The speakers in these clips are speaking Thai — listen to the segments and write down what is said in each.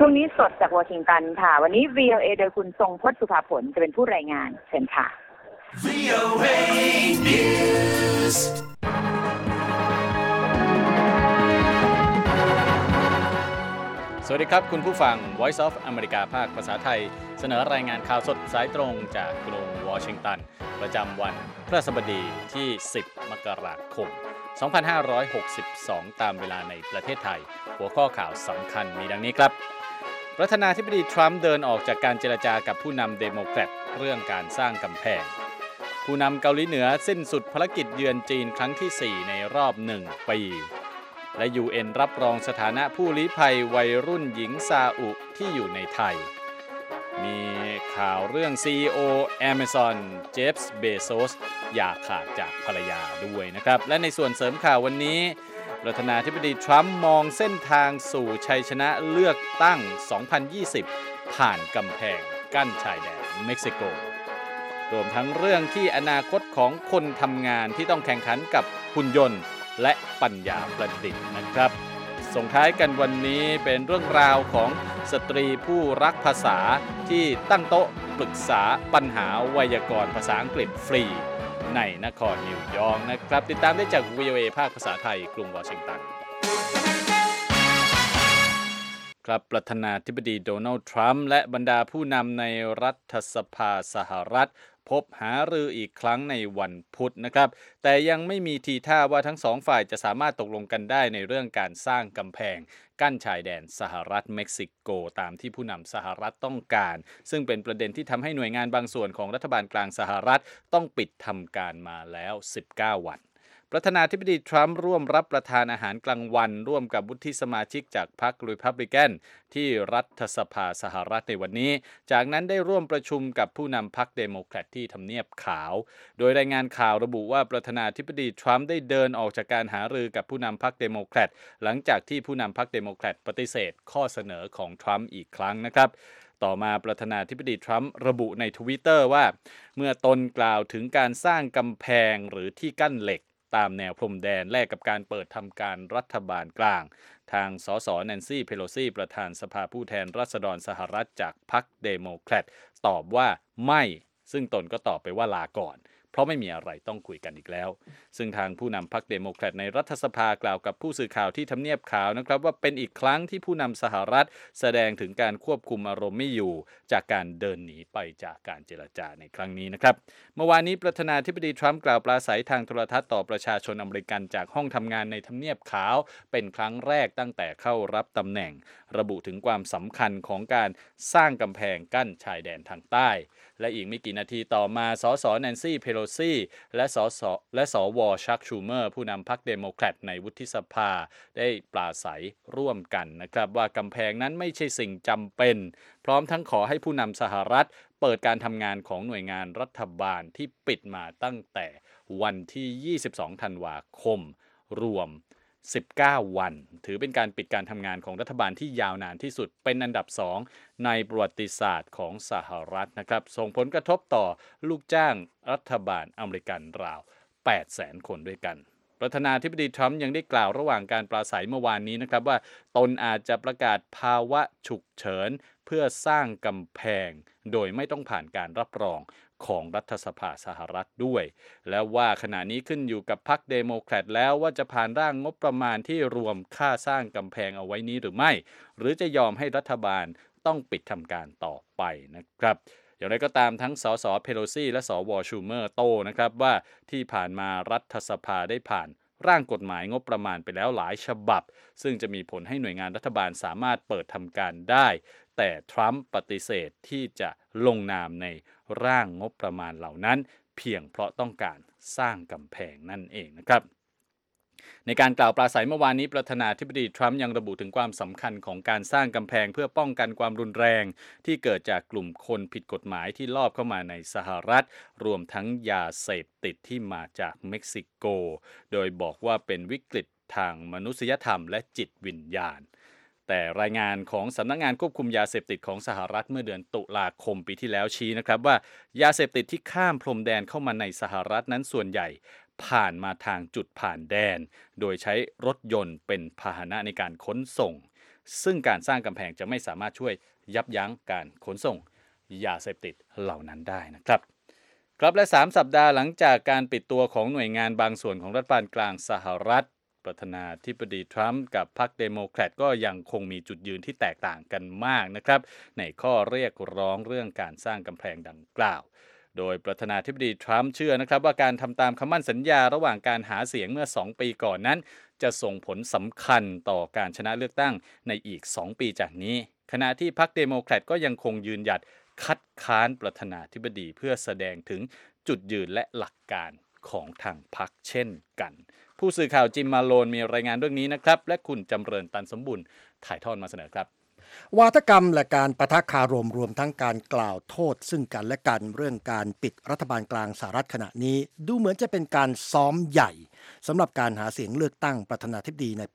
ช่วงนี้สดจากวอชิงตันค่ะวันนี้ VOA โดยคุณทรงพจน์สุภาผลจะเป็นผู้รายงานเชิญค่ะ VOA News สวัสดีครับคุณผู้ฟัง Voice of America ภาคภาษาไทยเสนอรายงานข่าวสดสายตรงจากกรุงวอชิงตันประจำวันพฤหัสบดีที่10มกราคม2562ตามเวลาในประเทศไทยหัวข้อข่าวสำคัญมีดังนี้ครับประธานาธิบดีทรัมป์เดินออกจากการเจรจากับผู้นำเดโมแครตเรื่องการสร้างกำแพงผู้นำเกาหลีเหนือสิ้นสุดภารกิจเยือนจีนครั้งที่4ในรอบ1ปีและ UN รับรองสถานะผู้ลี้ภัยวัยรุ่นหญิงซาอุที่อยู่ในไทยมีข่าวเรื่อง CEO Amazon เจฟส์เบโซสอย่าขาดจากภรรยาด้วยนะครับและในส่วนเสริมข่าววันนี้ประธานาธิบดีทรัมป์มองเส้นทางสู่ชัยชนะเลือกตั้ง 2020 ผ่านกำแพงกั้นชายแดนเม็กซิโกรวมทั้งเรื่องที่อนาคตของคนทำงานที่ต้องแข่งขันกับหุ่นยนต์และปัญญาประดิษฐ์นะครับส่งท้ายกันวันนี้เป็นเรื่องราวของสตรีผู้รักภาษาที่ตั้งโต๊ะปรึกษาปัญหาไวยากรณ์ภาษาอังกฤษฟรีในนครนิวยอร์กนะครับติดตามได้จาก VOA ภาคภาษาไทยกรุงวอชิงตันครับประธานาธิบดีโดนัลด์ทรัมป์และบรรดาผู้นำในรัฐสภาสหรัฐพบหารืออีกครั้งในวันพุธนะครับแต่ยังไม่มีทีท่าว่าทั้งสองฝ่ายจะสามารถตกลงกันได้ในเรื่องการสร้างกำแพงกั้นชายแดนสหรัฐเม็กซิโกตามที่ผู้นำสหรัฐต้องการซึ่งเป็นประเด็นที่ทำให้หน่วยงานบางส่วนของรัฐบาลกลางสหรัฐต้องปิดทำการมาแล้ว19วันประธานาธิบดีทรัมป์ร่วมรับประทานอาหารกลางวันร่วมกับวุฒิสมาชิกจากพรรครีพับลิกันที่รัฐสภาสหรัฐในวันนี้จากนั้นได้ร่วมประชุมกับผู้นำพรรคเดโมแครตที่ทำเนียบขาวโดยรายงานข่าวระบุว่าประธานาธิบดีทรัมป์ได้เดินออกจากการหารือกับผู้นำพรรคเดโมแครตหลังจากที่ผู้นำพรรคเดโมแครตปฏิเสธข้อเสนอของทรัมป์อีกครั้งนะครับต่อมาประธานาธิบดีทรัมป์ระบุใน Twitter ว่าเมื่อตนกล่าวถึงการสร้างกำแพงหรือที่กั้นเหล็กตามแนวพรมแดนแลกกับการเปิดทำการรัฐบาลกลางทางสสแนนซี่เพโลซีประธานสภาผู้แทนราษฎรสหรัฐจากพรรคเดโมแครตตอบว่าไม่ซึ่งตนก็ตอบไปว่าลาก่อนเพราะไม่มีอะไรต้องคุยกันอีกแล้วซึ่งทางผู้นำพรรคเดโมแครตในรัฐสภากล่าวกับผู้สื่อข่าวที่ทำเนียบขาวนะครับว่าเป็นอีกครั้งที่ผู้นำสหรัฐแสดงถึงการควบคุมอารมณ์ไม่อยู่จากการเดินหนีไปจากการเจรจาในครั้งนี้นะครับเมื่อวานนี้ประธานาธิบดีทรัมป์กล่าวปราศัยทางโทรทัศน์ต่อประชาชนอเมริกันจากห้องทำงานในทำเนียบขาวเป็นครั้งแรกตั้งแต่เข้ารับตำแหน่งระบุถึงความสำคัญของการสร้างกำแพงกั้นชายแดนทางใต้และอีกไม่กี่นาทีต่อมาสสแนนซี่เพโลซีและสวชักชูเมอร์ผู้นำพรรคเดโมแครตในวุฒิสภาได้ปราศัยร่วมกันนะครับว่ากำแพงนั้นไม่ใช่สิ่งจำเป็นพร้อมทั้งขอให้ผู้นำสหรัฐเปิดการทำงานของหน่วยงานรัฐบาลที่ปิดมาตั้งแต่วันที่22ธันวาคมรวม19วันถือเป็นการปิดการทำงานของรัฐบาลที่ยาวนานที่สุดเป็นอันดับ2ในประวัติศาสตร์ของสหรัฐนะครับส่งผลกระทบต่อลูกจ้างรัฐบาลอเมริกันราว 800,000 คนด้วยกันประธานาธิบดีทรัมป์ยังได้กล่าวระหว่างการปราศัยเมื่อวานนี้นะครับว่าตนอาจจะประกาศภาวะฉุกเฉินเพื่อสร้างกำแพงโดยไม่ต้องผ่านการรับรองของรัฐสภาสหรัฐด้วยและว่าขณะนี้ขึ้นอยู่กับพรรคเดโมแครตแล้วว่าจะผ่านร่างงบประมาณที่รวมค่าสร้างกำแพงเอาไว้นี้หรือไม่หรือจะยอมให้รัฐบาลต้องปิดทำการต่อไปนะครับอย่างไรก็ตามทั้งสสเพโลซีและสวชูเมอร์โต้นะครับว่าที่ผ่านมารัฐสภาได้ผ่านร่างกฎหมายงบประมาณไปแล้วหลายฉบับซึ่งจะมีผลให้หน่วยงานรัฐบาลสามารถเปิดทำการได้แต่ทรัมป์ปฏิเสธที่จะลงนามในร่างงบประมาณเหล่านั้นเพียงเพราะต้องการสร้างกำแพงนั่นเองนะครับในการกล่าวปราศัยเมื่อวานนี้ประธานาธิบดีทรัมป์ยังระบุถึงความสำคัญของการสร้างกำแพงเพื่อป้องกันความรุนแรงที่เกิดจากกลุ่มคนผิดกฎหมายที่ลอบเข้ามาในสหรัฐรวมทั้งยาเสพติดที่มาจากเม็กซิโกโดยบอกว่าเป็นวิกฤตทางมนุษยธรรมและจิตวิญญาณแต่รายงานของสำนักงานควบคุมยาเสพติดของสหรัฐเมื่อเดือนตุลาคมปีที่แล้วชี้นะครับว่ายาเสพติดที่ข้ามพรมแดนเข้ามาในสหรัฐนั้นส่วนใหญ่ผ่านมาทางจุดผ่านแดนโดยใช้รถยนต์เป็นพาหนะในการขนส่งซึ่งการสร้างกำแพงจะไม่สามารถช่วยยับยั้งการขนส่งยาเสพติดเหล่านั้นได้นะครับครับและ3สัปดาห์หลังจากการปิดตัวของหน่วยงานบางส่วนของรัฐบาลกลางสหรัฐประธานาธิบดีทรัมป์กับพรรคเดโมแครตก็ยังคงมีจุดยืนที่แตกต่างกันมากนะครับในข้อเรียกร้องเรื่องการสร้างกำแพงดังกล่าวโดยประธานาธิบดีทรัมป์เชื่อนะครับว่าการทำตามคำมั่นสัญญาระหว่างการหาเสียงเมื่อ2ปีก่อนนั้นจะส่งผลสำคัญต่อการชนะเลือกตั้งในอีก2ปีจากนี้ขณะที่พรรคเดโมแครตก็ยังคงยืนหยัดคัดค้านประธานาธิบดีเพื่อแสดงถึงจุดยืนและหลักการของทางพรรคเช่นกันผู้สื่อข่าวจิมมาโลนมีรายงานเรื่องนี้นะครับและคุณจำเริญตันสมบุญถ่ายทอดมาเสนอครับวาทกรรมและการปะทะคารมรวมทั้งการกล่าวโทษซึ่งกันและกันเรื่องการปิดรัฐบาลกลางสหรัฐขณะนี้ดูเหมือนจะเป็นการซ้อมใหญ่สำหรับการหาเสียงเลือกตั้งประธานาธิบดีในปี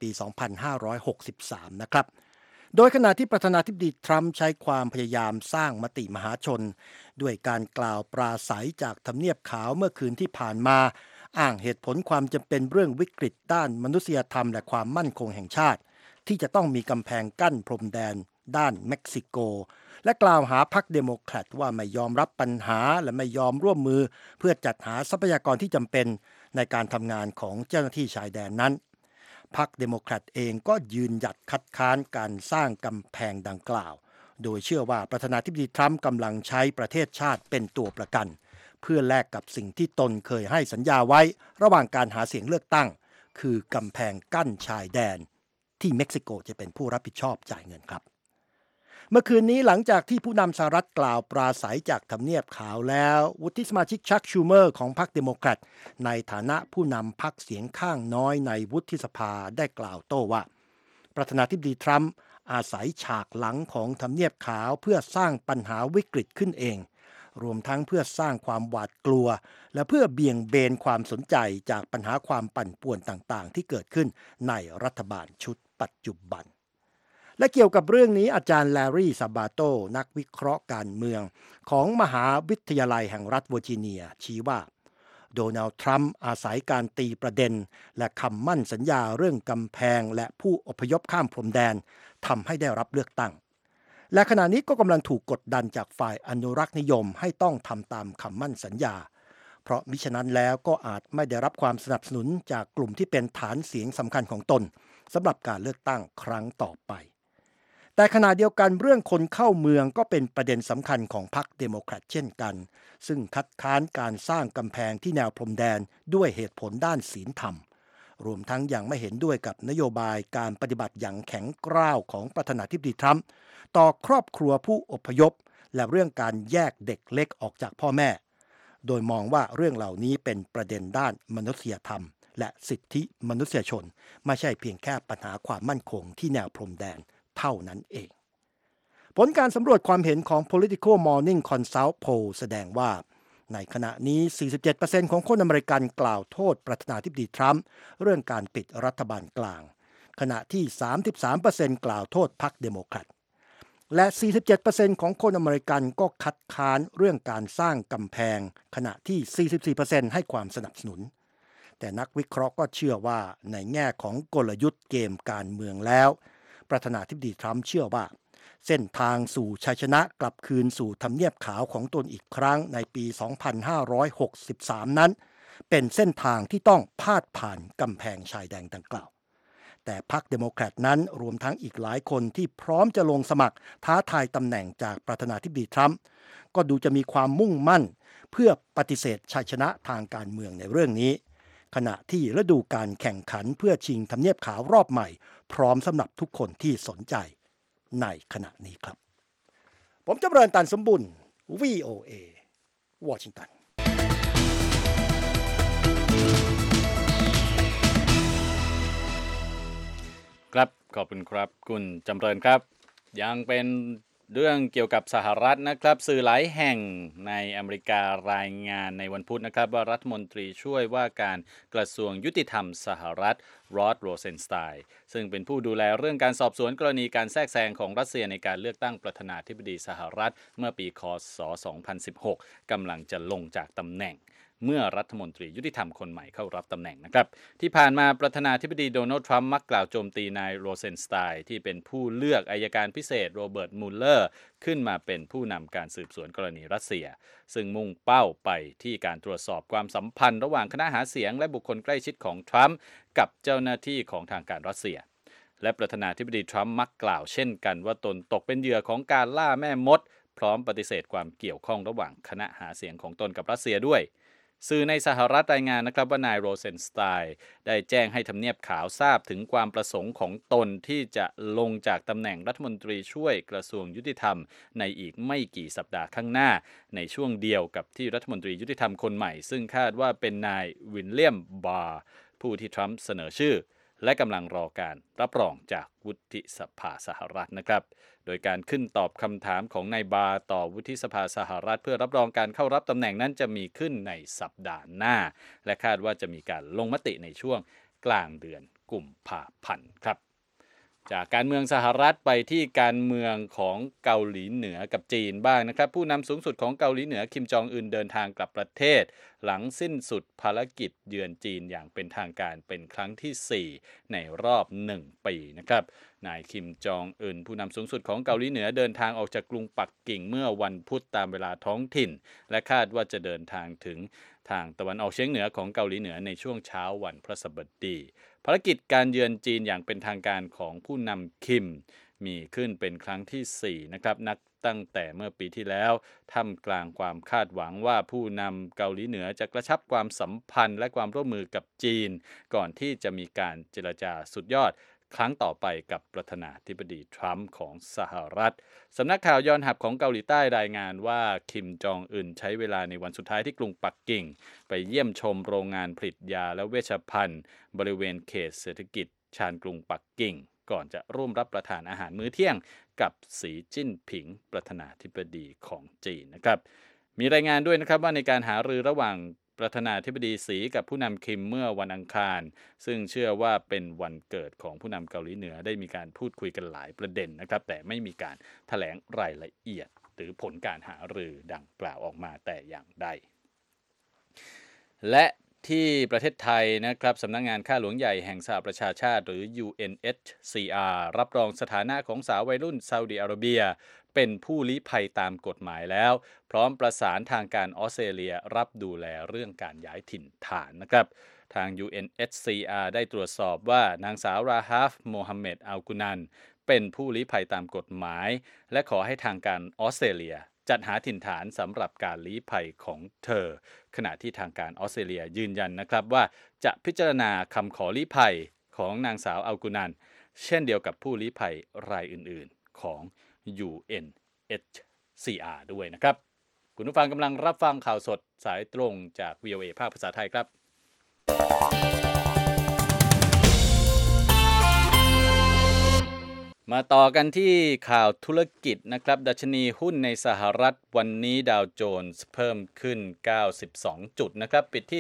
2563 นะครับโดยขณะที่ประธานาธิบดีทรัมป์ใช้ความพยายามสร้างมติมหาชนด้วยการกล่าวปราศัยจากทำเนียบขาวเมื่อคืนที่ผ่านมาอ้างเหตุผลความจำเป็นเรื่องวิกฤตด้านมนุษยธรรมและความมั่นคงแห่งชาติที่จะต้องมีกำแพงกั้นพรมแดนด้านเม็กซิโกและกล่าวหาพรรคเดโมแครตว่าไม่ยอมรับปัญหาและไม่ยอมร่วมมือเพื่อจัดหาทรัพยากรที่จำเป็นในการทำงานของเจ้าหน้าที่ชายแดนนั้นพรรคเดโมแครตเองก็ยืนหยัดคัดค้านการสร้างกำแพงดังกล่าวโดยเชื่อว่าประธานาธิบดีทรัมป์กำลังใช้ประเทศชาติเป็นตัวประกันเพื่อแลกกับสิ่งที่ตนเคยให้สัญญาไว้ระหว่างการหาเสียงเลือกตั้งคือกำแพงกั้นชายแดนที่เม็กซิโกจะเป็นผู้รับผิดชอบจ่ายเงินครับเมื่อคืนนี้หลังจากที่ผู้นำสหรัฐกล่าวปราศัยจากทำเนียบขาวแล้ววุฒิสมาชิกชักชูเมอร์ของพรรคเดโมแครตในฐานะผู้นำพรรคเสียงข้างน้อยในวุฒิสภาได้กล่าวโต้ว่าประธานาธิบดีทรัมป์อาศัยฉากหลังของทำเนียบขาวเพื่อสร้างปัญหาวิกฤตขึ้นเองรวมทั้งเพื่อสร้างความหวาดกลัวและเพื่อเบี่ยงเบนความสนใจจากปัญหาความปั่นป่วนต่างๆที่เกิดขึ้นในรัฐบาลชุดปัจจุบันและเกี่ยวกับเรื่องนี้อาจารย์แลรี่ซาบาโตนักวิเคราะห์การเมืองของมหาวิทยาลัยแห่งรัฐเวอร์จิเนียชี้ว่าโดนัลด์ทรัมป์อาศัยการตีประเด็นและคำมั่นสัญญาเรื่องกำแพงและผู้อพยพข้ามพรมแดนทำให้ได้รับเลือกตั้งและขณะนี้ก็กำลังถูกกดดันจากฝ่ายอนุรักษ์นิยมให้ต้องทำตามคำมั่นสัญญาเพราะมิฉะนั้นแล้วก็อาจไม่ได้รับความสนับสนุนจากกลุ่มที่เป็นฐานเสียงสำคัญของตนสำหรับการเลือกตั้งครั้งต่อไปแต่ขณะเดียวกันเรื่องคนเข้าเมืองก็เป็นประเด็นสำคัญของพรรคเดโมแครตเช่นกันซึ่งคัดค้านการสร้างกำแพงที่แนวพรมแดนด้วยเหตุผลด้านศีลธรรมรวมทั้งยังไม่เห็นด้วยกับนโยบายการปฏิบัติอย่างแข็งกร้าวของประธานาธิบดีทรัมป์ต่อครอบครัวผู้อพยพและเรื่องการแยกเด็กเล็กออกจากพ่อแม่โดยมองว่าเรื่องเหล่านี้เป็นประเด็นด้านมนุษยธรรมและสิทธิมนุษยชนไม่ใช่เพียงแค่ปัญหาความมั่นคงที่แนวพรมแดนเท่านั้นเองผลการสำรวจความเห็นของ Political Morning Consult Poll แสดงว่าในขณะนี้ 47% ของคนอเมริกันกล่าวโทษประธานาธิบดีทรัมป์เรื่องการปิดรัฐบาลกลางขณะที่ 33% กล่าวโทษพรรคเดโมแครตและ 47% ของคนอเมริกันก็คัดค้านเรื่องการสร้างกำแพงขณะที่ 44% ให้ความสนับสนุนแต่นักวิเคราะห์ก็เชื่อว่าในแง่ของกลยุทธ์เกมการเมืองแล้วประธานาธิบดีทรัมป์เชื่อว่าเส้นทางสู่ชัยชนะกลับคืนสู่ทำเนียบขาวของตนอีกครั้งในปี 2563 นั้นเป็นเส้นทางที่ต้องพาดผ่านกำแพงชายแดนดังกล่าวแต่พรรคเดโมแครตนั้นรวมทั้งอีกหลายคนที่พร้อมจะลงสมัครท้าทายตำแหน่งจากประธานาธิบดีทรัมป์ก็ดูจะมีความมุ่งมั่นเพื่อปฏิเสธชัยชนะทางการเมืองในเรื่องนี้ขณะที่ฤดูการแข่งขันเพื่อชิงทำเนียบขาวรอบใหม่พร้อมสำหรับทุกคนที่สนใจในขณะนี้ครับผมจำเริญตันสมบุญ VOA วอชิงตันครับขอบคุณครับคุณจำเริญครับยังเป็นเรื่องเกี่ยวกับสหรัฐนะครับสื่อหลายแห่งในอเมริการายงานในวันพุธนะครับว่ารัฐมนตรีช่วยว่าการกระทรวงยุติธรรมสหรัฐรอดโรเซนสไตน์ซึ่งเป็นผู้ดูแลเรื่องการสอบสวนกรณีการแทรกแซงของรัสเซียในการเลือกตั้งประธานาธิบดีสหรัฐเมื่อปีค.ศ. 2016 กำลังจะลงจากตำแหน่งเมื่อรัฐมนตรียุติธรรมคนใหม่เข้ารับตำแหน่งนะครับที่ผ่านมาประธานาธิบดีโดนัลด์ทรัมป์มักกล่าวโจมตีนายโรเซนสไตน์ที่เป็นผู้เลือกอัยการพิเศษโรเบิร์ตมูลเลอร์ขึ้นมาเป็นผู้นำการสืบสวนกรณีรัสเซียซึ่งมุ่งเป้าไปที่การตรวจสอบความสัมพันธ์ระหว่างคณะหาเสียงและบุคคลใกล้ชิดของทรัมป์กับเจ้าหน้าที่ของทางการรัสเซียและประธานาธิบดีทรัมป์มักกล่าวเช่นกันว่าตนตกเป็นเหยื่อของการล่าแม่มดพร้อมปฏิเสธความเกี่ยวข้องระหว่างคณะหาเสียงของตนกับรัสเซียด้วยสื่อในสหรัฐรายงานนะครับว่านายโรเซนสไตน์ได้แจ้งให้ทำเนียบขาวทราบถึงความประสงค์ของตนที่จะลงจากตำแหน่งรัฐมนตรีช่วยกระทรวงยุติธรรมในอีกไม่กี่สัปดาห์ข้างหน้าในช่วงเดียวกับที่รัฐมนตรียุติธรรมคนใหม่ซึ่งคาดว่าเป็นนายวิลเลียมบาร์ผู้ที่ทรัมป์เสนอชื่อและกำลังรอการรับรองจากวุฒิสภาสหรัฐนะครับโดยการขึ้นตอบคำถามของนายบาร์ต่อวุฒิสภาสหรัฐเพื่อรับรองการเข้ารับตำแหน่งนั้นจะมีขึ้นในสัปดาห์หน้าและคาดว่าจะมีการลงมติในช่วงกลางเดือนกุมภาพันธ์ครับจากการเมืองสหรัฐไปที่การเมืองของเกาหลีเหนือกับจีนบ้างนะครับผู้นำสูงสุดของเกาหลีเหนือคิมจองอึนเดินทางกลับประเทศหลังสิ้นสุดภารกิจเยือนจีนอย่างเป็นทางการเป็นครั้งที่ 4ในรอบ1 ปีนะครับนายคิมจองอึนผู้นำสูงสุดของเกาหลีเหนือเดินทางออกจากกรุงปักกิ่งเมื่อวันพุธตามเวลาท้องถิ่นและคาดว่าจะเดินทางถึงทางตะวันออกเฉียงเหนือของเกาหลีเหนือในช่วงเช้าวันพฤหัสบดีภารกิจการเยือนจีนอย่างเป็นทางการของผู้นำคิมมีขึ้นเป็นครั้งที่ 4นะครับนับตั้งแต่เมื่อปีที่แล้วท่ามกลางความคาดหวังว่าผู้นำเกาหลีเหนือจะกระชับความสัมพันธ์และความร่วมมือกับจีนก่อนที่จะมีการเจรจาสุดยอดครั้งต่อไปกับประธานาธิบดีทรัมป์ของสหรัฐสำนักข่าวยอนฮับของเกาหลีใต้รายงานว่าคิมจองอึนใช้เวลาในวันสุดท้ายที่กรุงปักกิ่งไปเยี่ยมชมโรงงานผลิตยาและเวชภัณฑ์บริเวณเขตเศรษฐกิจชานกรุงปักกิ่งก่อนจะร่วมรับประทานอาหารมื้อเที่ยงกับสีจิ้นผิงประธานาธิบดีของจีนนะครับมีรายงานด้วยนะครับว่าในการหารือระหว่างประธานาธิบดีสีกับผู้นำคิมเมื่อวันอังคารซึ่งเชื่อว่าเป็นวันเกิดของผู้นำเกาหลีเหนือได้มีการพูดคุยกันหลายประเด็นนะครับแต่ไม่มีการแถลงรายละเอียดหรือผลการหารือดังกล่าวออกมาแต่อย่างใดและที่ประเทศไทยนะครับสำนักงานข้าหลวงใหญ่แห่งสหประชาชาติหรือ UNHCR รับรองสถานะของสาววัยรุ่นซาอุดิอาระเบียเป็นผู้ลี้ภัยตามกฎหมายแล้วพร้อมประสานทางการออสเตรเลียรับดูแลเรื่องการย้ายถิ่นฐานนะครับทาง UNHCR ได้ตรวจสอบว่านางสาวราฮาฟโมฮัมเหม็ดอัลกุนันเป็นผู้ลี้ภัยตามกฎหมายและขอให้ทางการออสเตรเลียจัดหาถิ่นฐานสำหรับการลี้ภัยของเธอขณะที่ทางการออสเตรเลียยืนยันนะครับว่าจะพิจารณาคำขอลี้ภัยของนางสาวอัลกุนันเช่นเดียวกับผู้ลี้ภัยรายอื่นๆของ UNHCR ด้วยนะครับคุณผู้ฟังกำลังรับฟังข่าวสดสายตรงจาก VOA ภาคภาษาไทยครับมาต่อกันที่ข่าวธุรกิจนะครับดัชนีหุ้นในสหรัฐวันนี้ดาวโจนส์เพิ่มขึ้น92จุดนะครับปิดที่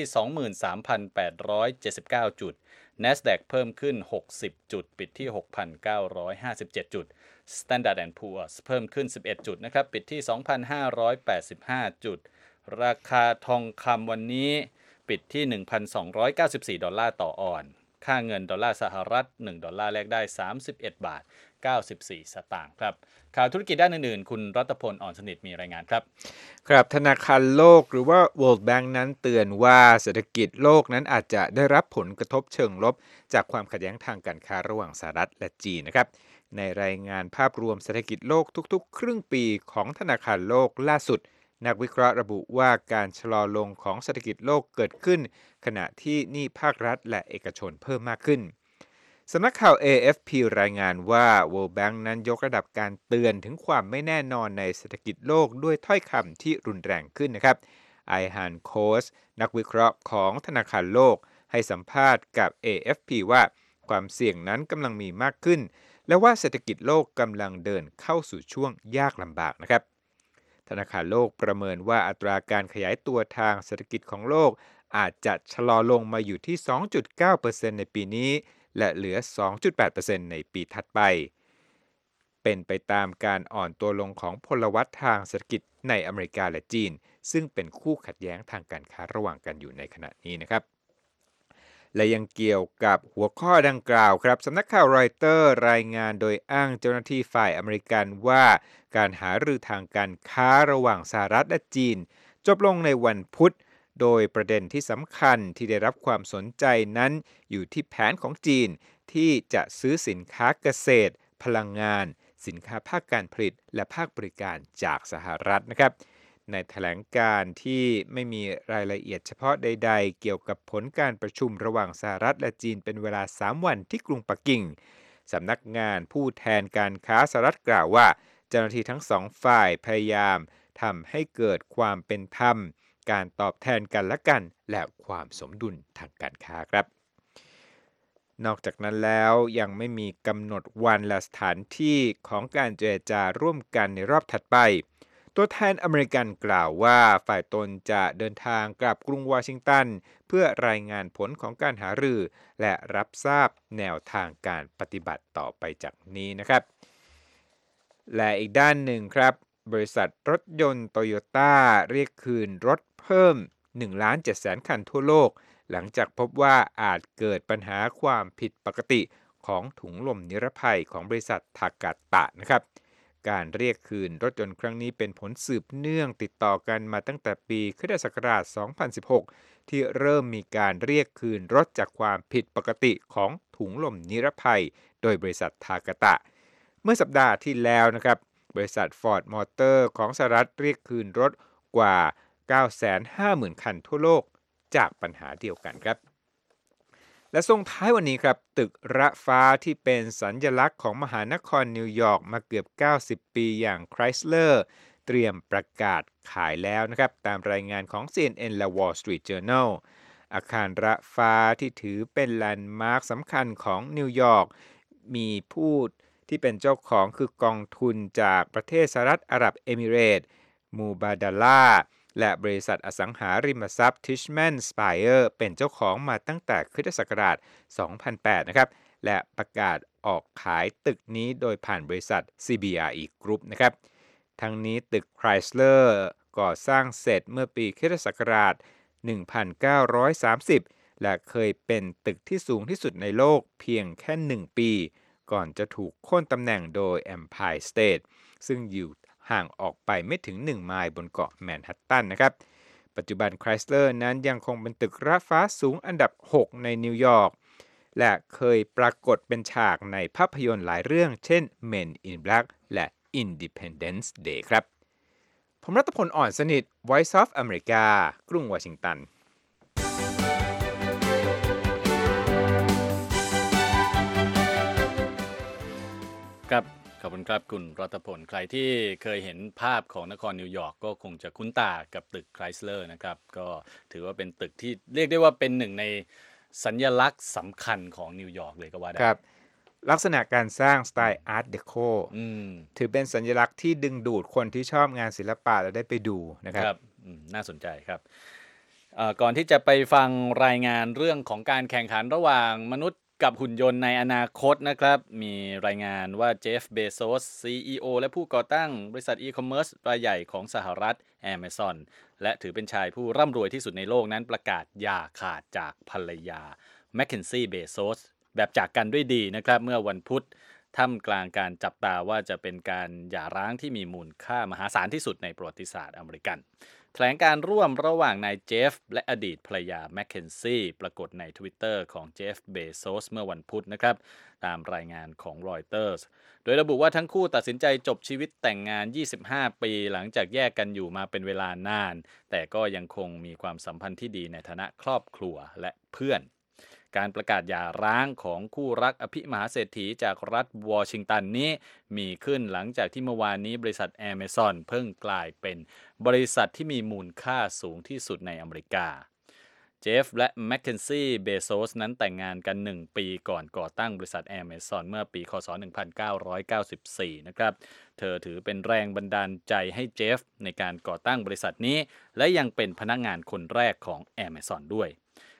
23,879 จุด NASDAQ เพิ่มขึ้น60จุดปิดที่ 6,957 จุด Standard & Poor's เพิ่มขึ้น11จุดนะครับปิดที่ 2,585 จุดราคาทองคำวันนี้ปิดที่ $1,294 ต่อออนซ์ค่าเงินดอลลาร์สหรัฐ1ดอลลาร์แลกได้31 บาท94 สตางค์ครับข่าวธุรกิจด้านอื่นๆคุณรัตพลอ่อนสนิทมีรายงานครับครับธนาคารโลกหรือว่า World Bank นั้นเตือนว่าเศรษฐกิจโลกนั้นอาจจะได้รับผลกระทบเชิงลบจากความขัดแย้งทางการค้าระหว่างสหรัฐและจีนนะครับในรายงานภาพรวมเศรษฐกิจโลกทุกๆครึ่งปีของธนาคารโลกล่าสุดนักวิเคราะห์ระบุว่าการชะลอลงของเศรษฐกิจโลกเกิดขึ้นขณะที่หนี้ภาครัฐและเอกชนเพิ่มมากขึ้นสำนักข่าว AFP รายงานว่า World Bank นั้นยกระดับการเตือนถึงความไม่แน่นอนในเศรษฐกิจโลกด้วยถ้อยคำที่รุนแรงขึ้นนะครับไอฮันโคสนักวิเคราะห์ของธนาคารโลกให้สัมภาษณ์กับ AFP ว่าความเสี่ยงนั้นกำลังมีมากขึ้นและว่าเศรษฐกิจโลกกำลังเดินเข้าสู่ช่วงยากลำบากนะครับธนาคารโลกประเมินว่าอัตราการขยายตัวทางเศรษฐกิจของโลกอาจจะชะลอลงมาอยู่ที่ 2.9% ในปีนี้และเหลือ 2.8% ในปีถัดไปเป็นไปตามการอ่อนตัวลงของพลวัตทางเศรษฐกิจในอเมริกาและจีนซึ่งเป็นคู่ขัดแย้งทางการค้าระหว่างกันอยู่ในขณะนี้นะครับและยังเกี่ยวกับหัวข้อดังกล่าวครับสำนักข่าวรอยเตอร์รายงานโดยอ้างเจ้าหน้าที่ฝ่ายอเมริกันว่าการหารือทางการค้าระหว่างสหรัฐและจีนจบลงในวันพุธโดยประเด็นที่สำคัญที่ได้รับความสนใจนั้นอยู่ที่แผนของจีนที่จะซื้อสินค้าเกษตรพลังงานสินค้าภาคการผลิตและภาคบริการจากสหรัฐนะครับในแถลงการณ์ที่ไม่มีรายละเอียดเฉพาะใดๆเกี่ยวกับผลการประชุมระหว่างสหรัฐและจีนเป็นเวลา3วันที่กรุงปักกิ่งสำนักงานผู้แทนการค้าสหรัฐกล่าวว่าเจ้าหน้าที่ทั้งสองฝ่ายพยายามทำให้เกิดความเป็นธรรมการตอบแทนกันและกันและความสมดุลทางการค้าครับนอกจากนั้นแล้วยังไม่มีกำหนดวันและสถานที่ของการเจรจาร่วมกันในรอบถัดไปตัวแทนอเมริกันกล่าวว่าฝ่ายตนจะเดินทางกลับกรุงวอชิงตันเพื่อรายงานผลของการหารือและรับทราบแนวทางการปฏิบัติต่อไปจากนี้นะครับและอีกด้านหนึ่งครับบริษัทรถยนต์โตโยต้าเรียกคืนรถเพิ่ม 1,700,000 คันทั่วโลกหลังจากพบว่าอาจเกิดปัญหาความผิดปกติของถุงลมนิรภัยของบริษัททากาตะนะครับการเรียกคืนรถยนต์ครั้งนี้เป็นผลสืบเนื่องติดต่อกันมาตั้งแต่ปีค.ศ. 2016 ที่เริ่มมีการเรียกคืนรถจากความผิดปกติของถุงลมนิรภัยโดยบริษัททากาตะเมื่อสัปดาห์ที่แล้วนะครับบริษัท Ford Motor ของสหรัฐเรียกคืนรถกว่า 950,000 คันทั่วโลกจากปัญหาเดียวกันครับและส่งท้ายวันนี้ครับตึกระฟ้าที่เป็นสัญลักษณ์ของมหานครนิวยอร์กมาเกือบ90ปีอย่าง Chrysler เตรียมประกาศขายแล้วนะครับตามรายงานของ CNN และ Wall Street Journal อาคารระฟ้าที่ถือเป็นแลนด์มาร์คสำคัญของนิวยอร์กมีผู้ที่เป็นเจ้าของคือกองทุนจากประเทศสหรัฐอาหรับเอมิเรตส์มูบาดาลาและบริษัทอสังหาริมทรัพย์ Tishman Speyer เป็นเจ้าของมาตั้งแต่ค.ศ. 2008 นะครับและประกาศออกขายตึกนี้โดยผ่านบริษัท CBRE Group นะครับทั้งนี้ตึก Chrysler ก่อสร้างเสร็จเมื่อปีค.ศ. 1930 และเคยเป็นตึกที่สูงที่สุดในโลกเพียงแค่1 ปีก่อนจะถูกโค่นตำแหน่งโดย Empire State ซึ่งอยู่ห่างออกไปไม่ถึง1 ไมล์บนเกาะแมนฮัตตันนะครับปัจจุบัน Chrysler นั้นยังคงเป็นตึกระฟ้าสูงอันดับ6ในนิวยอร์กและเคยปรากฏเป็นฉากในภาพยนตร์หลายเรื่องเช่น Men in Black และ Independence Day ครับผมรัตพล อ่อนสนิท Voice of America กรุงวอชิงตันครับขอบคุณครับคุณรัตพลใครที่เคยเห็นภาพของนครนิวยอร์กก็คงจะคุ้นตากับตึกไครสเลอร์นะครับก็ถือว่าเป็นตึกที่เรียกได้ว่าเป็นหนึ่งในสัญลักษณ์สำคัญของนิวยอร์กเลยก็ว่าได้ครับลักษณะการสร้างสไตล์อาร์ตเดโคถือเป็นสัญลักษณ์ที่ดึงดูดคนที่ชอบงานศิลปะและได้ไปดูนะครับน่าสนใจครับก่อนที่จะไปฟังรายงานเรื่องของการแข่งขันระหว่างมนุษย์กับหุ่นยนต์ในอนาคตนะครับมีรายงานว่าเจฟ เบโซส CEO และผู้ก่อตั้งบริษัทอีคอมเมิร์ซรายใหญ่ของสหรัฐ Amazon และถือเป็นชายผู้ร่ำรวยที่สุดในโลกนั้นประกาศหย่าขาดจากภรรยาแมคเคนซี่ เบโซสแบบจากกันด้วยดีนะครับเมื่อวันพุธท่ามกลางการจับตาว่าจะเป็นการหย่าร้างที่มีมูลค่ามหาศาลที่สุดในประวัติศาสตร์อเมริกันแถลงการร่วมระหว่างนายเจฟและอดีตภรรยาแมคเคนซี่ปรากฏใน Twitter ของเจฟ เบโซสเมื่อวันพุธนะครับตามรายงานของรอยเตอร์สโดยระบุว่าทั้งคู่ตัดสินใจจบชีวิตแต่งงาน25 ปีหลังจากแยกกันอยู่มาเป็นเวลานานแต่ก็ยังคงมีความสัมพันธ์ที่ดีในฐานะครอบครัวและเพื่อนการประกาศหย่าร้างของคู่รักอภิมหาเศรษฐีจากรัฐวอชิงตันนี้มีขึ้นหลังจากที่เมื่อวานนี้บริษัท Amazon เพิ่งกลายเป็นบริษัทที่มีมูลค่าสูงที่สุดในอเมริกาเจฟและแมคเคนซี่ เบโซสนั้นแต่งงานกัน1 ปีก่อนก่อตั้งบริษัท Amazon เมื่อปีคศ 1994 นะครับเธอถือเป็นแรงบันดาลใจให้เจฟในการก่อตั้งบริษัทนี้และยังเป็นพนักงานคนแรกของ Amazon ด้วย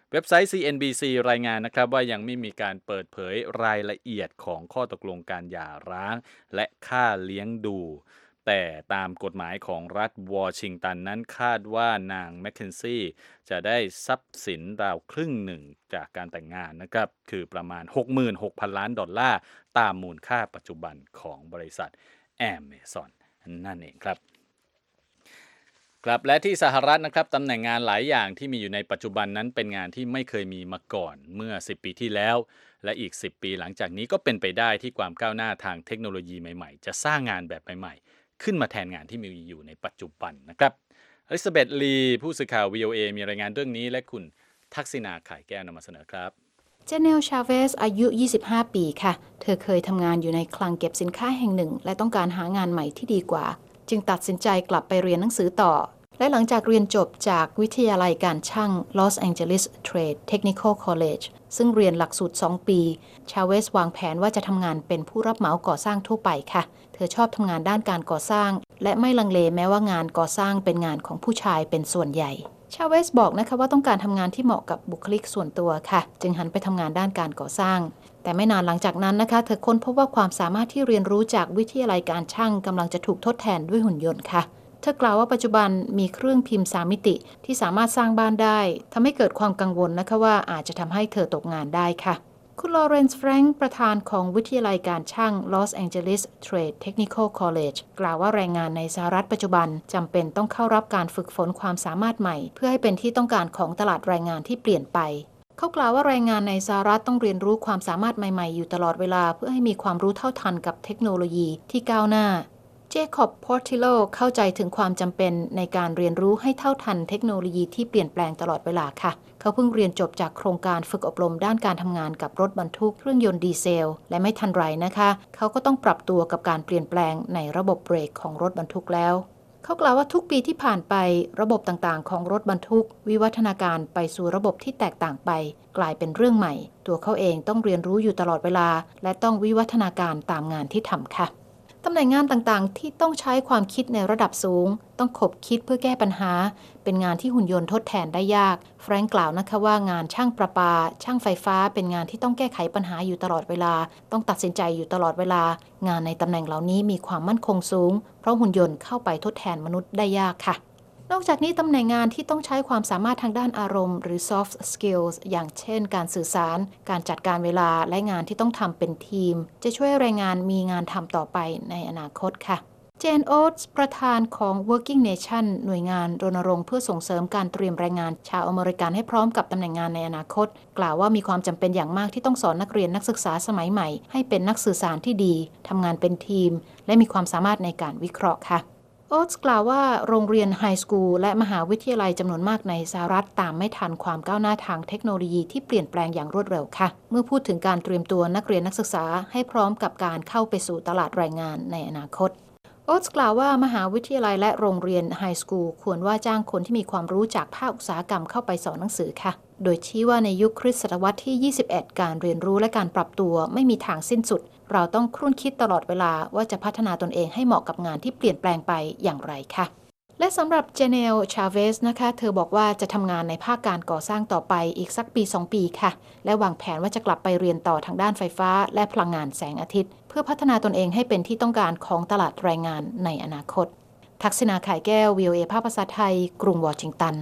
เว็บไซต์ CNBC รายงานนะครับว่ายังไม่มีการเปิดเผยรายละเอียดของข้อตกลงการหย่าร้างและค่าเลี้ยงดูแต่ตามกฎหมายของรัฐวอชิงตันนั้นคาดว่านางแมคเคนซี่จะได้ทรัพย์สินราวครึ่งหนึ่งจากการแต่งงานนะครับคือประมาณ 66,000 ล้านดอลลาร์ตามมูลค่าปัจจุบันของบริษัท Amazon นั่นเองครับครับและที่สหรัฐนะครับตำแหน่งงานหลายอย่างที่มีอยู่ในปัจจุบันนั้นเป็นงานที่ไม่เคยมีมาก่อนเมื่อ10ปีที่แล้วและอีก10ปีหลังจากนี้ก็เป็นไปได้ที่ความก้าวหน้าทางเทคโนโลยีใหม่ๆจะสร้างงานแบบใหม่ๆขึ้นมาแทนงานที่มีอยู่ในปัจจุบันนะครับอลิซาเบธลีผู้สื่อข่าว VOA มีรายงานเรื่องนี้และคุณทักษิณาข่ายแก้วนำมาเสนอครับเจเนล ชาเวสอายุ25ปีค่ะเธอเคยทำงานอยู่ในคลังเก็บสินค้าแห่งหนึ่งและต้องการหางานใหม่ที่ดีกว่าจึงตัดสินใจกลับไปเรียนหนังสือต่อและหลังจากเรียนจบจากวิทยาลัยการช่าง Los Angeles Trade Technical College ซึ่งเรียนหลักสูตร2ปีชาเวสวางแผนว่าจะทำงานเป็นผู้รับเหมาก่อสร้างทั่วไปค่ะเธอชอบทำงานด้านการก่อสร้างและไม่ลังเลแม้ว่างานก่อสร้างเป็นงานของผู้ชายเป็นส่วนใหญ่ชาเวสบอกนะคะว่าต้องการทำงานที่เหมาะกับบุคลิกส่วนตัวค่ะจึงหันไปทำงานด้านการก่อสร้างแต่ไม่นานหลังจากนั้นนะคะเธอค้นพบว่าความสามารถที่เรียนรู้จากวิทยาลัยการช่างกำลังจะถูกทดแทนด้วยหุ่นยนต์ค่ะเธอกล่าวว่าปัจจุบันมีเครื่องพิมพ์3มิติที่สามารถสร้างบ้านได้ทำให้เกิดความกังวลนะคะว่าอาจจะทำให้เธอตกงานได้ค่ะคุณลอเรนซ์ แฟรงค์ประธานของวิทยาลัยการช่าง Los Angeles Trade Technical College กล่าวว่าแรงงานในสหรัฐปัจจุบันจำเป็นต้องเข้ารับการฝึกฝนความสามารถใหม่เพื่อให้เป็นที่ต้องการของตลาดแรงงานที่เปลี่ยนไปเขากล่าวว่าแรงงานในสหรัฐต้องเรียนรู้ความสามารถใหม่ๆอยู่ตลอดเวลาเพื่อให้มีความรู้เท่าทันกับเทคโนโลยีที่ก้าวหน้าเจคอบ พอร์ติโลเข้าใจถึงความจำเป็นในการเรียนรู้ให้เท่าทันเทคโนโลยีที่เปลี่ยนแปลงตลอดเวลาค่ะเขาเพิ่งเรียนจบจากโครงการฝึกอบรมด้านการทำงานกับรถบรรทุกเครื่องยนต์ดีเซลและไม่ทันไรนะคะเขาก็ต้องปรับตัวกับการเปลี่ยนแปลงในระบบเบรกของรถบรรทุกแล้วเขากล่าวว่าทุกปีที่ผ่านไประบบต่างๆของรถบรรทุกวิวัฒนาการไปสู่ระบบที่แตกต่างไปกลายเป็นเรื่องใหม่ตัวเขาเองต้องเรียนรู้อยู่ตลอดเวลาและต้องวิวัฒนาการตามงานที่ทำค่ะตำแหน่งงานต่างๆที่ต้องใช้ความคิดในระดับสูงต้องขบคิดเพื่อแก้ปัญหาเป็นงานที่หุ่นยนต์ทดแทนได้ยากแฟรงค์กล่าวนะคะว่างานช่างประปาช่างไฟฟ้าเป็นงานที่ต้องแก้ไขปัญหาอยู่ตลอดเวลาต้องตัดสินใจอยู่ตลอดเวลางานในตำแหน่งเหล่านี้มีความมั่นคงสูงเพราะหุ่นยนต์เข้าไปทดแทนมนุษย์ได้ยากค่ะนอกจากนี้ตำแหน่งงานที่ต้องใช้ความสามารถทางด้านอารมณ์หรือ soft skills อย่างเช่นการสื่อสารการจัดการเวลาและงานที่ต้องทำเป็นทีมจะช่วยแรงงานมีงานทำต่อไปในอนาคตค่ะเจน โอ๊ตส์ประธานของ Working Nation หน่วยงานรณรงค์เพื่อส่งเสริมการเตรียมแรงงานชาวอเมริกันให้พร้อมกับตำแหน่งงานในอนาคตกล่าวว่ามีความจำเป็นอย่างมากที่ต้องสอนนักเรียนนักศึกษาสมัยใหม่ให้เป็นนักสื่อสารที่ดีทำงานเป็นทีมและมีความสามารถในการวิเคราะห์ค่ะโอ๊ตส์กล่าวว่าโรงเรียนไฮสคูลและมหาวิทยาลัยจำนวนมากในสหรัฐตามไม่ทันความก้าวหน้าทางเทคโนโลยีที่เปลี่ยนแปลงอย่างรวดเร็วค่ะเมื่อพูดถึงการเตรียมตัวนักเรียนนักศึกษาให้พร้อมกับการเข้าไปสู่ตลาดแรงงานในอนาคตโอ๊ตส์กล่าวว่ามหาวิทยาลัยและโรงเรียนไฮสคูลควรว่าจ้างคนที่มีความรู้จากภาคอุตสาหกรรมเข้าไปสอนหนังสือค่ะโดยชี้ว่าในยุคคริสตศตวรรษที่ 21 การเรียนรู้และการปรับตัวไม่มีทางสิ้นสุดเราต้องครุ่นคิดตลอดเวลาว่าจะพัฒนาตนเองให้เหมาะกับงานที่เปลี่ยนแปลงไปอย่างไรค่ะและสำหรับเจเนล ชาเวสนะคะเธอบอกว่าจะทำงานในภาคการก่อสร้างต่อไปอีกสักปี2ปีค่ะและวางแผนว่าจะกลับไปเรียนต่อทางด้านไฟฟ้าและพลังงานแสงอาทิตย์เพื่อพัฒนาตนเองให้เป็นที่ต้องการของตลาดแรงงานในอนาคตทักษิณา ข่ายแก้ว VOA ภาคภาษาไทยกรุงวอชิงตัน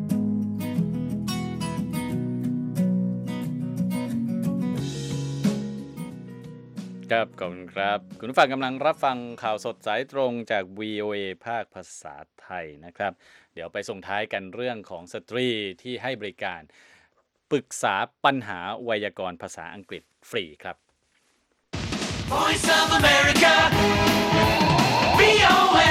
ครับขอบคุณครับคุณผู้ฟังกำลังรับฟังข่าวสดสายตรงจาก VOA ภาคภาษาไทยนะครับเดี๋ยวไปส่งท้ายกันเรื่องของสตรีที่ให้บริการปรึกษาปัญหาไวยากรณ์ภาษาอังกฤษฟรีครับ Voice of America VOA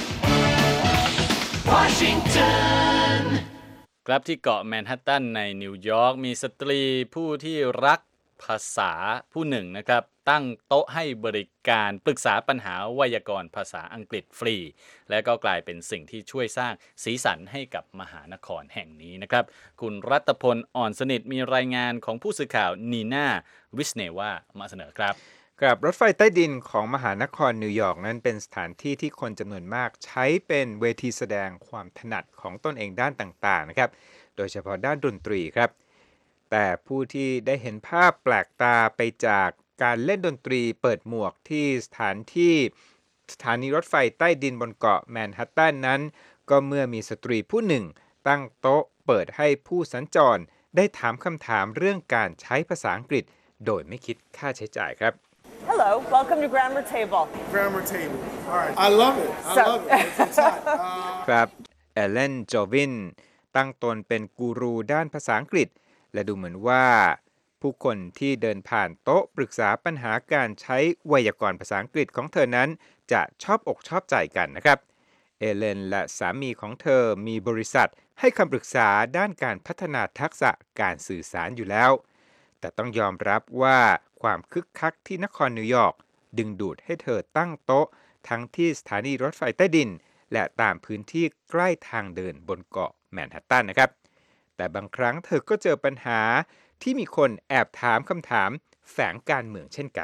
Washington ครับที่เกาะแมนฮัตตันในนิวยอร์กมีสตรีผู้ที่รักภาษาผู้หนึ่งนะครับตั้งโต๊ะให้บริการปรึกษาปัญหาไวยากรณ์ภาษาอังกฤษฟรีและก็กลายเป็นสิ่งที่ช่วยสร้างสีสันให้กับมหานครแห่งนี้นะครับคุณรัตพล อ่อนสนิทมีรายงานของผู้สื่อข่าวนีน่าวิสเนวามาเสนอครับกับรถไฟใต้ดินของมหานครนิวยอร์กนั้นเป็นสถานที่ที่คนจำนวนมากใช้เป็นเวทีแสดงความถนัดของตนเองด้านต่างๆนะครับโดยเฉพาะด้านดนตรีครับแต่ผู้ที่ได้เห็นภาพแปลกตาไปจากการเล่นดนตรีเปิดหมวกที่สถานีรถไฟใต้ดินบนเกาะแมนฮัตตันนั้นก็เมื่อมีสตรีผู้หนึ่งตั้งโต๊ะเปิดให้ผู้สัญจรได้ถามคำถามเรื่องการใช้ภาษาอังกฤษโดยไม่คิดค่าใช้จ่ายครับ Hello, welcome to Grammar Table. Grammar Table. All right. I love it. I love it. It's hot. ครับเอเลน จอวินตั้งตนเป็นกูรูด้านภาษาอังกฤษและดูเหมือนว่าผู้คนที่เดินผ่านโต๊ะปรึกษาปัญหาการใช้ไวยากรณ์ภาษาอังกฤษของเธอนั้นจะชอบอกชอบใจกันนะครับเอเลนและสามีของเธอมีบริษัทให้คำปรึกษาด้านการพัฒนาทักษะการสื่อสารอยู่แล้วแต่ต้องยอมรับว่าความคึกคักที่นครนิวยอร์กดึงดูดให้เธอตั้งโต๊ะทั้งที่สถานีรถไฟใต้ดินและตามพื้นที่ใกล้ทางเดินบนเกาะแมนฮัตตันนะครับแต่บางครั้งเธอก็เจอปัญหาที่มีคนแอบถามคำถามแฝงการเมืองเช่นกัน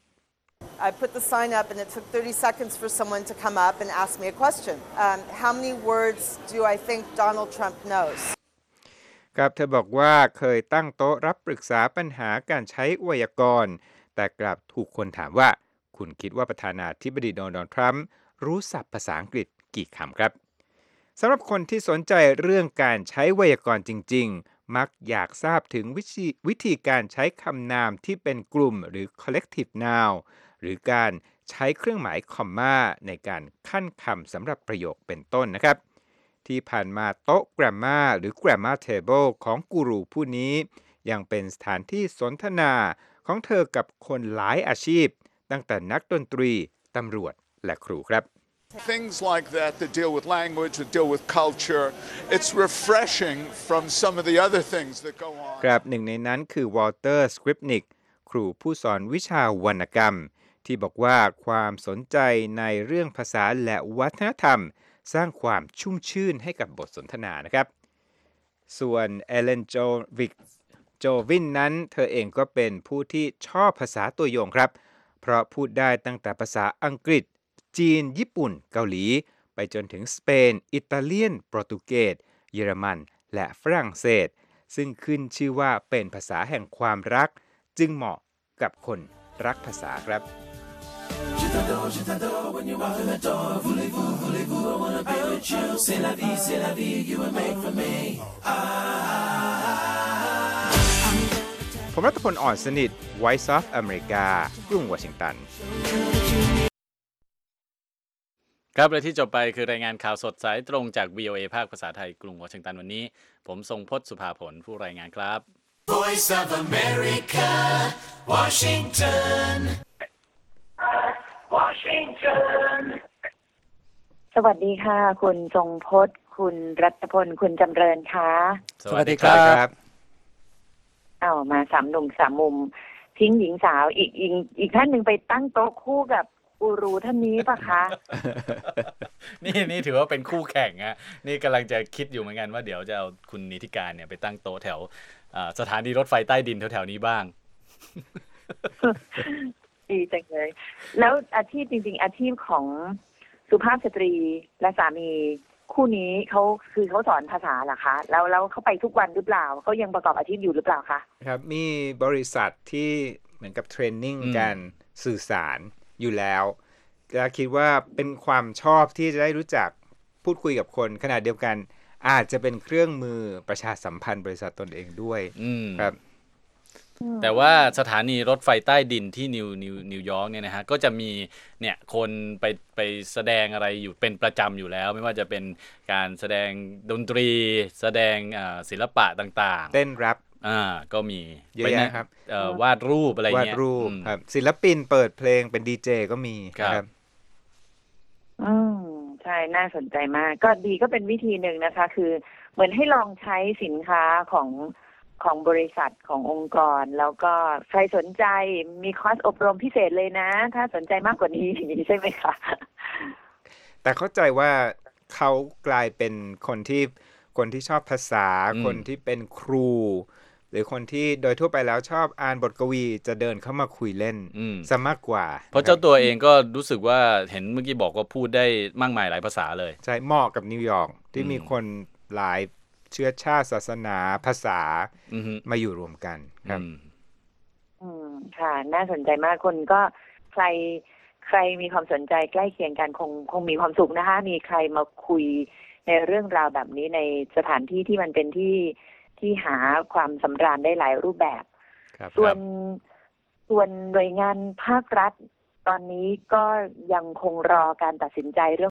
I put the sign up and it took 30 seconds for someone to come up and ask me a question. How many words do I think Donald Trump knows? ครับเธอบอกว่าเคยตั้งโต๊ะรับปรึกษาปัญหาการใช้ไวยากรณ์แต่กลับถูกคนถามว่าคุณคิดว่าประธานาธิบดีโดนัลด์ทรัมป์รู้ศัพท์ภาษาอังกฤษกี่คำครับสำหรับคนที่สนใจเรื่องการใช้ไวยากรณ์จริงๆมักอยากทราบถึงวิธีการใช้คำนามที่เป็นกลุ่มหรือ collective noun หรือการใช้เครื่องหมายคอมมาในการขั้นคำสำหรับประโยคเป็นต้นนะครับที่ผ่านมาโต๊ะ Grammar หรือ Grammar Table ของกูรูผู้นี้ยังเป็นสถานที่สนทนาของเธอกับคนหลายอาชีพตั้งแต่นักดนตรีตำรวจและครูครับ Things like that deal with language, that deal with culture. It's refreshing from some of the other things that go on. ครับหนึ่งในนั้นคือวอลเตอร์สคริปนิกครูผู้สอนวิชาวรรณกรรมที่บอกว่าความสนใจในเรื่องภาษาและวัฒนธรรมสร้างความชุ่มชื่นให้กับบทสนทนานะครับส่วนเอเลน โจวินนั้นเธอเองก็เป็นผู้ที่ชอบภาษาตัวยงครับเพราะพูดได้ตั้งแต่ภาษาอังกฤษจีนญี่ปุ่นเกาหลีไปจนถึงสเปนอิตาเลียนโปรตุเกสเยอรมันและฝรั่งเศสซึ่งขึ้นชื่อว่าเป็นภาษาแห่งความรักจึงเหมาะกับคนรักภาษาครับ ผมรัตพล อ่อนสนิท Voice of America กรุงวอชิงตันครับและที่จบไปคือรายงานข่าวสดสายตรงจาก VOA ภาคภาษาไทยกรุงวอชิงตันวันนี้ผมทรงพจน์สุภาผลผู้รายงานครับ Voice of America Washington สวัสดีค่ะคุณทรงพจน์คุณรัตพลคุณจำเริญค่ะสวัสดีครับมาสามหนุ่มสามมุมทิ้งหญิงสาวอีกท่านหนึ่งไปตั้งโต๊ะคู่กับกูรูท่านนี้ปะคะนี่ถือว่าเป็นคู่แข่งอะนี่กำลังจะคิดอยู่เหมือนกันว่าเดี๋ยวจะเอาคุณนิติการเนี่ยไปตั้งโต๊ะแถวสถานีรถไฟใต้ดินแถวๆนี้บ้างดีจังเลยแล้วอาชีพจริงๆอาชีพของสุภาพสตรีและสามีคู่นี้เขาสอนภาษาเหรอคะแล้วเขาไปทุกวันหรือเปล่าเขายังประกอบอาชีพอยู่หรือเปล่าคะครับมีบริษัทที่เหมือนกับเทรนนิ่งการสื่อสารอยู่แล้วก็คิดว่าเป็นความชอบที่จะได้รู้จักพูดคุยกับคนขณะเดียวกันอาจจะเป็นเครื่องมือประชาสัมพันธ์บริษัทตนเองด้วยครับแต่ว่าสถานีรถไฟใต้ดินที่นิวยอร์กเนี่ยนะฮะก็จะมีเนี่ยคนไปแสดงอะไรอยู่เป็นประจำอยู่แล้วไม่ว่าจะเป็นการแสดงดนตรีแสดงศิลปะต่างๆเต้นแรปก็มีเยอะแยะครับวาดรูปอะไรเงี้ยวาดรูปครับศิลปินเปิดเพลงเป็นดีเจก็มีครับใช่น่าสนใจมากก็ดีก็เป็นวิธีหนึ่งนะคะคือเหมือนให้ลองใช้สินค้าของบริษัทขององค์กรแล้วก็ใครสนใจมีคอร์สอบรมพิเศษเลยนะถ้าสนใจมากกว่านี้อย่างนี้ใช่ไหมคะแต่เข้าใจว่าเขากลายเป็นคนที่ชอบภาษาคนที่เป็นครูหรือคนที่โดยทั่วไปแล้วชอบอ่านบทกวีจะเดินเข้ามาคุยเล่นซะมากกว่าเพราะเจ้าตัวเองก็รู้สึกว่าเห็นเมื่อกี้บอกว่าพูดได้มากมายหลายภาษาเลยใช่เหมาะกับนิวยอร์กที่มีคนหลายเชื้อชาติศาสนาภาษาอือฮึมาอยู่รวมกันครับค่ะ น่าสนใจมากคนก็ใครมีความสนใจใกล้เคียงกันคงมีความสุขนะคะมีใครมาคุยในเรื่องราวแบบนี้ในสถานที่ที่มันเป็นที่หาความสำราญได้หลายรูปแบบครับส่วนหน่วยงานภาครัฐตอนนี้ก็ยังคงรอการตัดสินใจเรื่อง